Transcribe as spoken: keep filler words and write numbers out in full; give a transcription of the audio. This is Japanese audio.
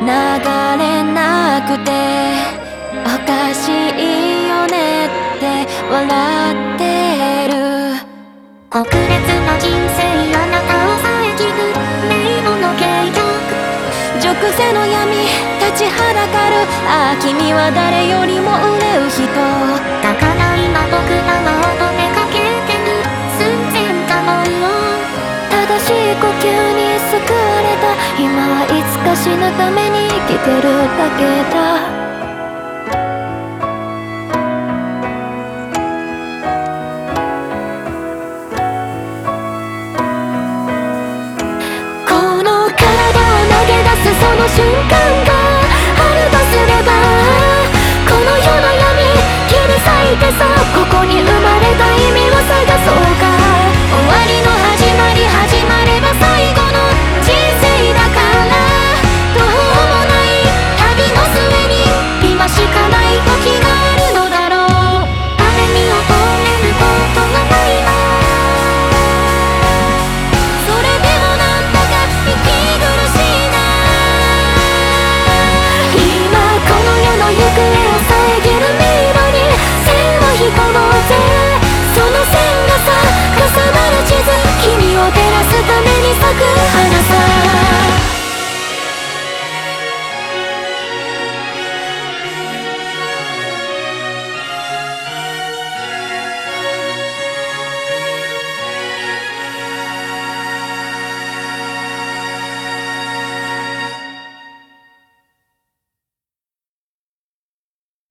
流れなくておかしいよねって笑ってる。 特別な人生あなたを遮る迷路の計画、 熟成の闇立ちはだかる。ああ君は誰よりも憂う人だから今僕らは乙女かけてる寸前かもよ。 正しい呼吸に救われた。今はいつか死ぬために生きてるだけだ。この体を投げ出すその瞬間が